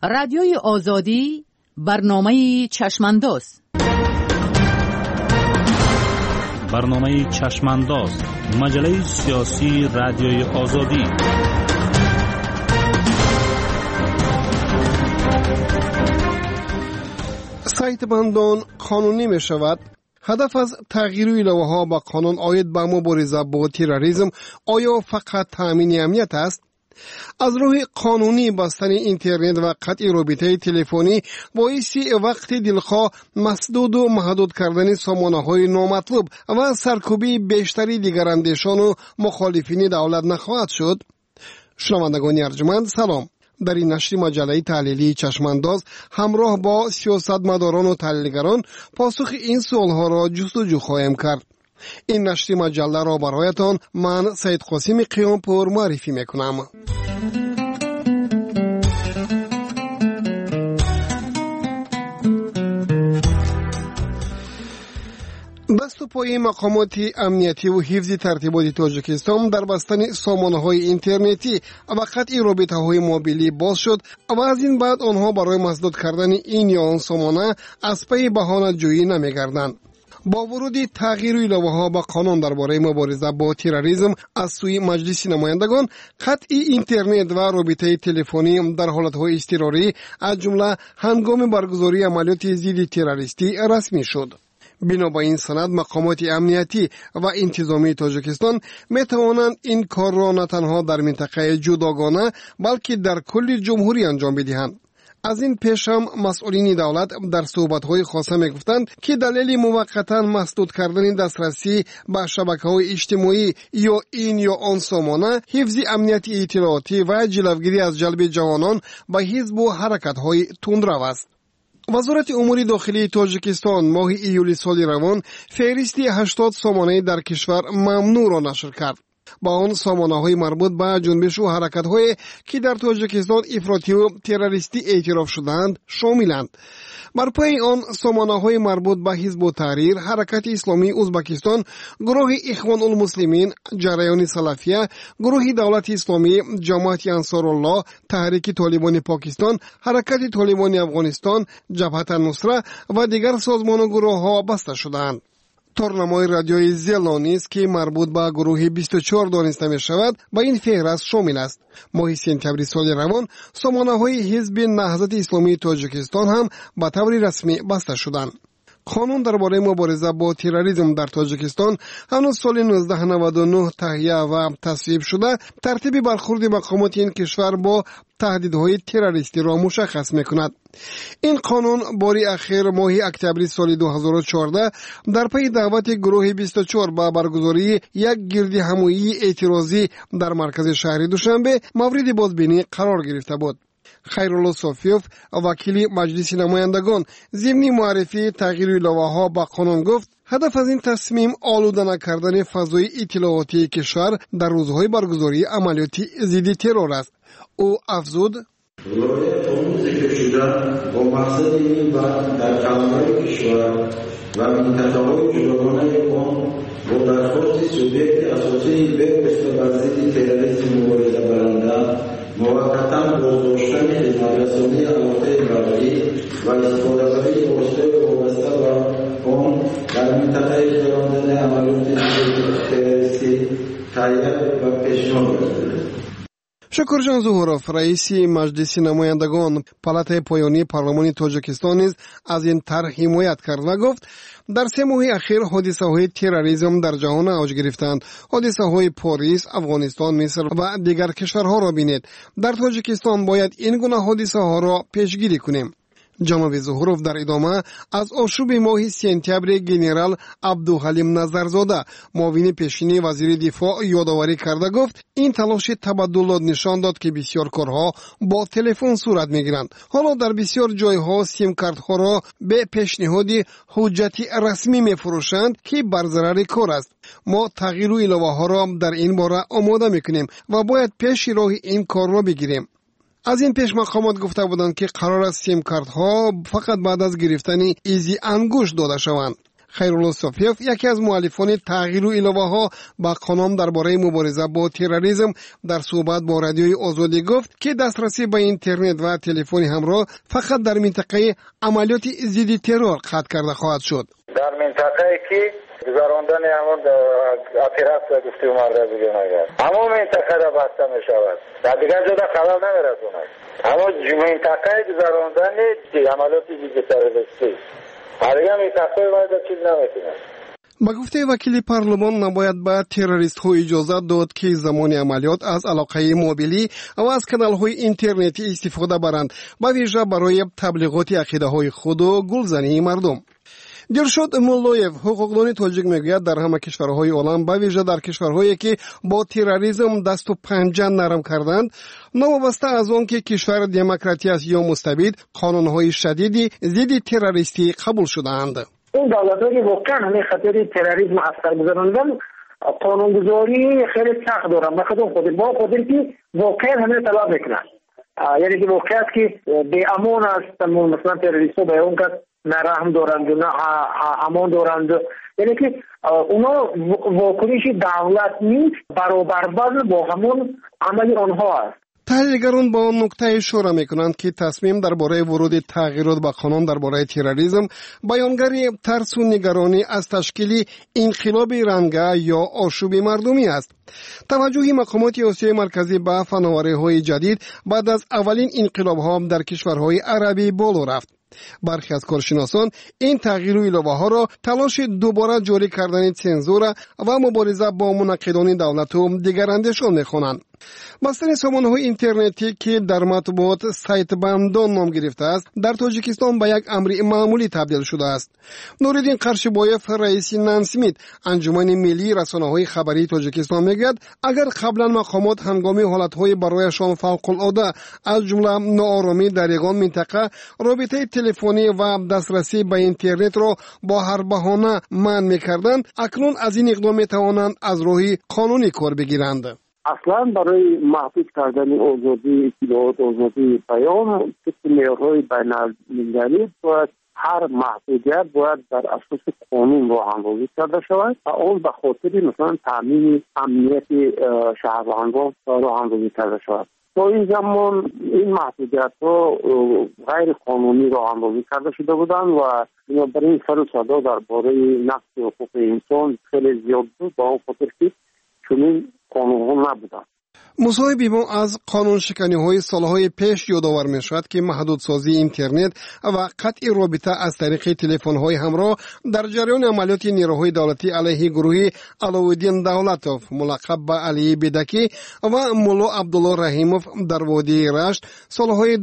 رادیوی آزادی برنامه چشمانداز. برنامه چشمانداز، مجله سیاسی رادیوی آزادی. سایت بندان قانونی می شود. هدف از تغییر ایلوه ها با قانون آید به مبارزه با تروریسم آیا فقط تامین امنیت است؟ از روی قانونی بستن اینترنت و قطع رابطه تلفنی باعث وقت دلخواه مسدود و محدود کردن سامانه‌های نامطلوب و سرکوبی بیشتری دیگر اندیشان و مخالفین دولت نخواهد شد. شنوندگان ارجمند سلام. در این نشر مجله تحلیلی چشمانداز همراه با سیاستمداران و تحلیلگران پاسخ این سوالها را جستجو خواهیم کرد. این نشر مجله را برایتان من سید قاسم قیامپور معرفی میکنم. دست و پای مقامات امنیتی و حفظ ترتیبات تاجیکستان در بستن سامانه‌های اینترنتی و قطع رابطه‌های موبیلی باز شد و از این بعد آنها برای مسدود کردن این یا آن سامانه از پی بهانه‌جویی نمی‌گردند. با ورود تغییر ایلوه‌ها با قانون درباره مبارزه با تروریسم از سوی مجلس نمایندگان، قطع اینترنت و رابطه تلفنی در حالت‌های اضطراری از جمله هنگام برگزاری عملیات ضد تروریستی رسمی شد. بنا به این سند مقامات امنیتی و انتظامی تاجیکستان می توانند این کار را نه تنها در منطقه جداگانه بلکه در کل جمهوری انجام بدهند. از این پیش هم مسئولین دولت در صحبت‌های خاصه می‌گفتند که دلیل موقتا مسدود کردن دسترسی به شبکه‌های اجتماعی یا این یا آن سامانه حفظ امنیت اطلاعاتی و جلوگیری از جلب جوانان به حزب و حرکت‌های تندرو است. وزارت امور داخلی تاجیکستان ماه ایول سال روان فهرست 80 سامانه در کشور ممنوع را نشر کرد. با آن سامانه‌های مربوط به جنبش و حرکت‌هایی که در تاجیکستان افراطی و تروریستی اعتراف شدند شاملند. بر پای آن سامانه‌های مربوط به حزب تحریر، حرکت اسلامی ازبکستان، گروه اخوان المسلمین، جریان سلفیه، گروه دولت اسلامی، جماعت انصارالله، تحریک طالبان پاکستان، حرکت طالبان افغانستان، جبهت النصره و دیگر سازمان و گروه‌ها بسته شدند. تورنمای رادیوی زیلانی است که مربوط به گروه 24 دانسته می شود به این فهرست شامل است. ماه سپتامبر سال روان سامانه‌های حزب نهضت اسلامی تاجیکستان هم به طور رسمی بسته شدند. قانون درباره مبارزه با تروریسم در تاجیکستان هنوز سال 1999 تهیه و تصویب شده ترتیب برخورد مقامات این کشور با تهدیدهای تروریستی را مشخص می‌کند. این قانون باری اخیر ماه اکتبر سال 2014 در پی دعوت گروه 24 با برگزاری یک گرد همایی اعتراضی در مرکز شهر دوشنبه مورد بازبینی قرار گرفته بود. خیرالله صافیوف وکیل مجلس نمایندگان ضمن معرفی تغییر ایلوه‌ها با قانون گفت هدف از این تصمیم آلوده نکردن فضای اطلاعاتی کشور در روزهای برگزاری عملیات ضد ترور است. او افزود ولایت آموز ذکر شده با مقصد این بعد در کلمه کشور و منطقه‌های جداگانه آن با درخواست سوبیکت اساسی به بر ضد تروریسم مبارزه برنده موقتا بازداشتن خدمترسانی علاقه برداری و استفاده‌های وابسته و آن در منطقه اجرا کردن عملیات تروریستی تهیه و پیشنهاد کرده. شکرجان ظهورов رئیس مجلس نمایندگان پالاتای پایانی پارلمان تاجیکستان نیز از این طرح حمایت کرد و گفت در 3 ماه اخیر حادثه‌های تروریسم در جهان اوج گرفتند. حادثه‌های پاریس، افغانستان، مصر و دیگر کشورها را بینید. در تاجیکستان باید این گونه حادثه‌ها را پیشگیری کنیم. جناب ظهورов در ادامه از آشوب ماه سپتامبر گنرال عبدالحلیم نظرزاده معاون پیشین وزیر دفاع یادآوری کرده گفت این تلاش تبادل نشان داد که بسیار کارها با تلفن صورت میگیرند. حالا در بسیار جایها سیم کارت‌ها را به پیشنهاد حجتی رسمی میفروشند که بر ضرر کار است. ما تغییر ایلوه‌ها را در این باره آماده میکنیم و باید پیش راه این کار را بگیریم. از این پیش مقامات گفته بودند که قرار است سیم کارت ها فقط بعد از گرفتن ایزی انگشت داده شوند. خیرالله صافیف یکی از مؤلفان تغییر و الهه‌ها با قانون درباره مبارزه با تروریسم در صحبت با رادیوی آزادی گفت که دسترسی به اینترنت و تلفن همراه فقط در منطقه عملیات ضد ترور قطع کرده خواهد شد. در منطقه‌ای که گذراندن همون اپراسیون گفته مرده بگن اگر همون منطقه را بسته می شود در دیگر جدا خلال نمیرسوند. همون منطقه گذراندن عملیات ضد تروریستی دیگر منطقه باید چیز نمیتونه. با گفته وکیل پارلمان نباید به تروریست ها اجازه داد که زمان عملیات از علاقه موبیلی و از کانال های اینترنتی استفاده برند با ویژه برای تبلیغات عقیده های خود و گلزنی مردم. دلشاد مولویف حقوقدان تاجیک میگوید در همه کشورهای عالم به ویژه در کشورهایی که با تروریسم دست و پنجه نرم کردند نوابسته از آن که کشور دموکراتی است یا مستبد قانونهای شدیدی ضد تروریستی قبول شدهاند. این دولت‌های واقعا همه خطر تروریسم اثر گذارندن قانونگذاری خیلی سخت دارن بخاطر خودی که واقعا همه طلب میکنن یعنی که واقعا که به امان است مثلا تروریست‌ها به اون کس نه رحم دارند نه امان دارند یعنی که اونا واکنش دولت نیست برابر با همون عمل آنها است. تحلیلگران با آن نکته اشاره میکنند که تصمیم درباره ورود تغییرات به قانون درباره تروریسم بیانگر ترس و نگرانی از تشکیل انقلاب رنگه یا آشوب مردمی است. توجه مقامات آسیای مرکزی به فناوری‌های جدید بعد از اولین انقلاب‌ها در کشورهای عربی بالا رفت. برخی از کارشناسان این تغییر و الهه‌ها را تلاش دوباره جاری کردن سانسور و مبارزه با منقدان دولت و دیگر اندیشان می‌خوانند. بستن سامانه‌های اینترنتی که در مطبوعات سایت بندان نام گرفته است در تاجیکستان به یک امر معمولی تبدیل شده است. نوردین قرشبایف رئیس نانسمیت انجمن ملی رسانه‌های خبری تاجیکستان میگوید اگر قبلا مقامات هنگامی حالت‌های برایشان فوق‌العاده از جمله ناآرامی در یگان منطقه رابطه تلفنی و دسترسی به اینترنت را با هر بهانه منع می‌کردند اکنون از این اقدام می‌توانند از راه قانونی کار بگیرند. اصلا برای محدود کردن آزادی اطلاعات آزادی بیان معیارهای بین‌المللی باید هر محدودیت باید در اساس قانون راه‌اندازی کرده شود و آن به خاطر مثلا تامین امنیت شهروندان راه‌اندازی کرده شود. تا این زمان این محدودیت‌ها غیر قانونی راه‌اندازی کرده شده بودند و بنابراین سر و صدا درباره نقض حقوق انسان خیلی زیاد بود با اون خاطر که چنین قانون‌ها نبودند. مصاحبی ما از قانون شکنی‌های سالهای پیش یادآور می‌شود که محدودسازی اینترنت و قطع رابطه از طریق تلفن‌های همراه در جریان عملیات نیروهای دولتی علیه گروه علاءالدین دولتوف ملقب به علی بدکی و مولا عبدالله رحیموف در وادی رشت سالهای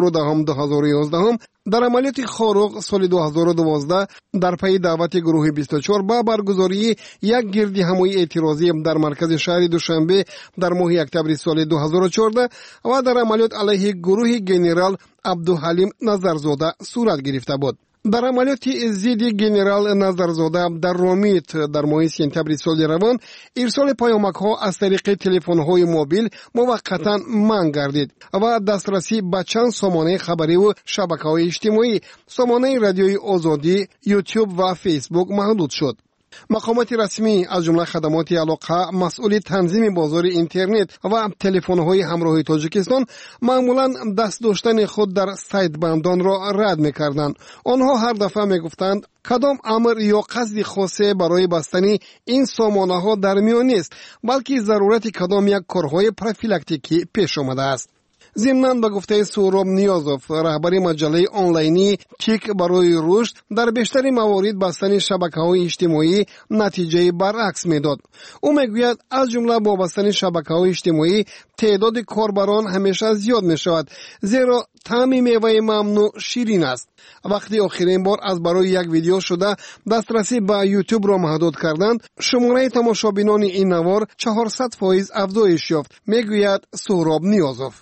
2010-2011 در عملیات خاروق سال 2012 در پی دعوت گروه 24 با برگزاری یک گردی همایی اعتراضی در مرکز شهر دوشنبه در ماه اکتبر سال 2014 و در عملیات علیه گروه گنرال عبدالحلیم نظرزاده صورت گرفته بود. در عملیات ضد گنرال نظرزاده در رومیت در ماه سپتامبر سال روان ارسال پیامک‌ها از طریق تلفن‌های موبیل موقتا منع گردید و دسترسی به چند سامانه خبری و شبکه‌های اجتماعی سامانه رادیوی آزادی، یوتیوب و فیسبوک محدود شد. مقامات رسمی از جمله خدمات علاقه مسئول تنظیم بازار اینترنت و تلفن‌های همراه تاجیکستان معمولاً دست داشتن خود در سایت بندان را رد می‌کردند. آنها هر دفعه می‌گفتند کدام امر یا قصد خاصه برای بستن این سامانه‌ها در میان نیست بلکه ضرورت کدام یک کارهای پروفیلاکتیکی پیش آمده است. ضمناً به گفته سهراب نیازوف رهبر مجله آنلاینی تیک برای رشد در بیشتر موارد بستن شبکه‌های اجتماعی نتیجه برعکس میداد. او میگوید از جمله با بستن شبکه‌های اجتماعی تعداد کاربران همیشه زیاد میشود زیرا طعم میوه ممنوع شیرین است. وقتی آخرین بار از برای یک ویدیو شده دسترسی به یوتیوب را محدود کردند شماره تماشابینان این نوار 400% افزایش یافت میگوید سهراب نیازوف.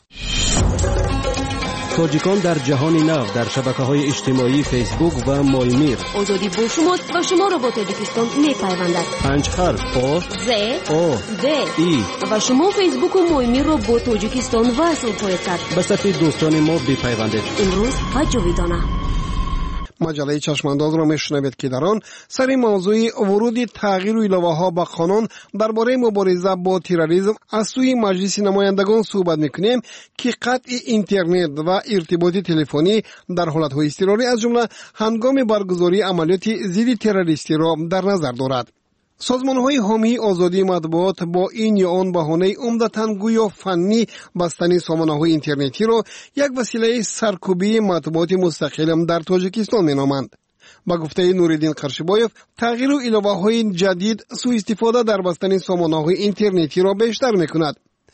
تاجیکان در جهان نو در شبکه‌های اجتماعی فیسبوک و مایمیر آزادی با شماست و شما را با تاجیکستان می‌پیوندد. 5 حرف آ ز او د ای و شما فیسبوک و مایمیر را با تاجیکستان وصل خواهید کرد. به صفحه دوستان ما بپیوندید. امروز و جاویدانه. مجله چشمانداز را میشنوید که در آن سر موضوع ورود تغییر ایله‌ها به قانون درباره مبارزه با تروریسم از سوی مجلس نمایندگان صحبت میکنیم که قطع اینترنت و ارتباط تلفنی در حالت‌های اضطراری از جمله هنگام برگزاری عملیات ضد تروریستی را در نظر دارد. سازمان‌های حامی آزادی مطبوعات با این یا آن بهانه عمدتاً گویا فنی بستن سامانه‌های اینترنتی را یک وسیله سرکوبی مطبوعات مستقل در تاجیکستان می‌نامند. با گفته نوریدین قرشبایف، تغییر ایله‌های جدید سوء استفاده در بستن سامانه‌های اینترنتی را بیشتر می‌کند.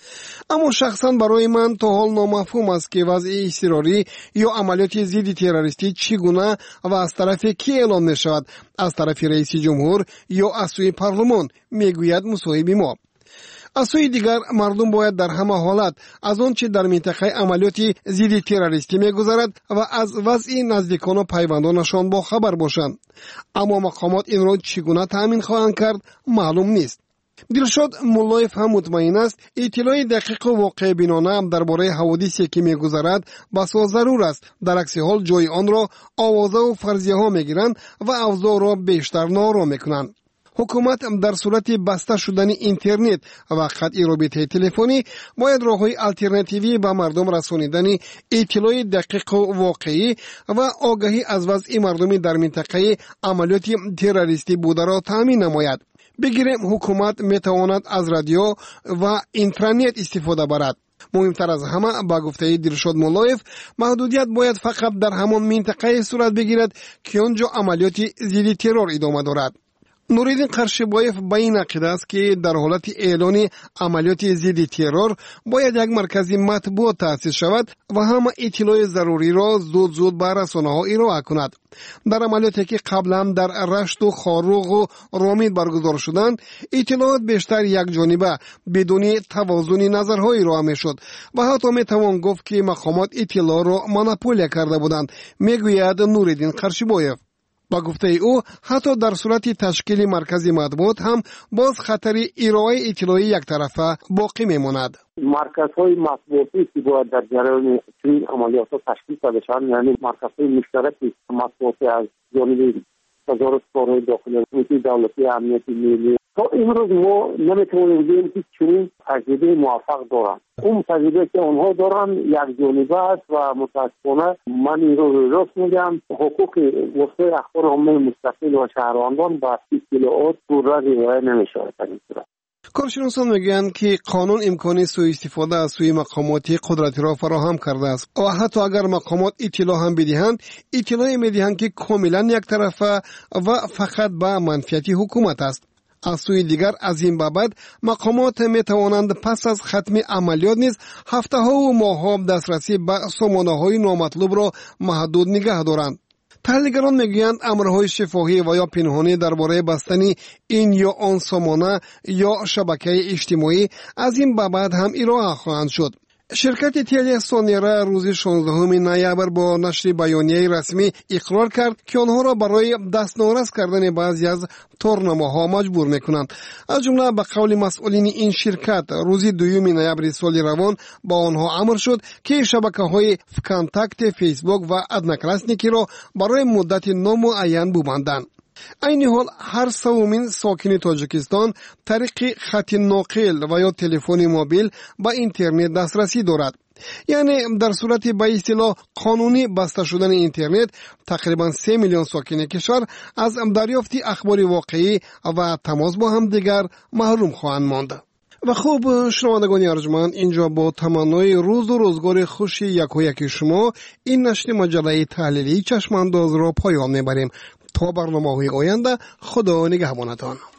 اما شخصا برای من تا حال نامفهوم است که وضع اضطراری یا عملیات ضد تروریستی چگونه و از طرف کی اعلام می شود، از طرف رئیس جمهور یا از سوی پارلمان، میگوید مصاحب ما. از سوی دیگر مردم باید در همه حالت از آنچه در منطقه عملیات ضد تروریستی میگذرد و از وضع نزدیکان و پیوندانشان با خبر باشند. اما مقامات این را چگونه تأمین خواهند کرد معلوم نیست. دلشاد مولایف هم مطمئن است اطلاع دقیق و واقع بینانه درباره حوادثی که میگذرد بسیار ضرور است. در عکس حال جای آن را آوازه و فرضیه ها میگیرند و اوضاع را بیشتر ناروا میکنند. حکومت در صورت بسته شدن اینترنت و قطع رابطه تلفنی باید راه‌های آلترناتیوی به مردم رسانیدن اطلاع دقیق و واقعی و آگاهی از وضع مردم در منطقه عملیات تروریستی بوده را تامین نماید. بگیریم حکومت میتواند از رادیو و اینترنت استفاده برد. مهمتر از همه با گفته دلشاد مولایف، محدودیت باید فقط در همان منطقه صورت بگیرد که آنجا عملیات ضد ترور ادامه دارد. نوریدین قرشبایف به این عقیده است که در حالت اعلان عملیات ضد ترور باید یک مرکز مطبوعات تأسیس شود و همه اطلاع ضروری را زود به رسانه‌ها ارائه کند. در عملیاتی که قبلا در رشت و خاروق و رامید برگزار شدند، اطلاعات بیشتر یک جانبه بدون توازن نظرهای ارائه میشد و حتی میتوان گفت که مقامات اطلاع را مونوپول کرده بودند، میگوید نوریدین قرشبایف. با گفته او حتی در صورت تشکیل مرکز مطبوعات هم باز خطر ارائه اطلاعی یک طرفه باقی میماند. مرکزهای مطبوعاتی که باید در جریان چنین عملیات تشکیل شده شوند، یعنی مرکزهای مشترک مطبوعاتی از جانب وزارت کارهای داخلی، دولتی امنیتی ملی، تا امروز ما نمیتونیم بگیم که چنین تجربه موفق دارند. اون تجربه که اونها دارن یک جانبه است و متاسفانه من این رو راست میگم، حقوق وسایل اخبار عامه مستقل و شهروندان با اطلاعات پورا رعایت نمیشه. کارشناسان میگویند که قانون امکان سوء استفاده از سوی مقامات قدرتی را فراهم کرده است و حتی اگر مقامات اطلاع هم بدهند، اطلاع میدهند که کاملا یک طرفه و فقط به منفعت حکومت است. از سوی دیگر از این بابت مقامات می توانند پس از ختم عملیات نیز هفته ها و ماه ها دسترسی به سامانه های نامطلوب را محدود نگه دارند. تحلیلگران میگویند امرهای شفاهی و یا پنهانی درباره بستن این یا آن سامانه یا شبکه اجتماعی از این بابت هم ارائه خواهند شد. شرکت تلی سونیرا روز 16 نوامبر با نشر بیانیه رسمی اقرار کرد که آنها را برای دستنوارس کردن بعضی از تورنماها مجبور میکنند. از جمله به قول مسئولین این شرکت روز 2 نوامبر سال روان با آنها امر شد که شبکه‌های کانتاکت فیسبوک و ادناکلاسنیکی را برای مدت نامعین ببندند. این حال هر سومین ساکن تاجیکستان طریق خط ناقل و یا تلفن موبایل با اینترنت دسترسی دارد. یعنی در صورت به اصطلاح قانونی بسته شدن اینترنت تقریبا 3 میلیون ساکن کشور از دریافت اخبار واقعی و تماس با هم دیگر محروم خواهند ماند. و خوب شنوندگان ارجمند، اینجا با تمنای روز و روزگار خوش یک شما این نشر مجله تحلیلی چشمانداز را پایان میبریم. تا برنامه‌های آینده خدا نگهبانتان.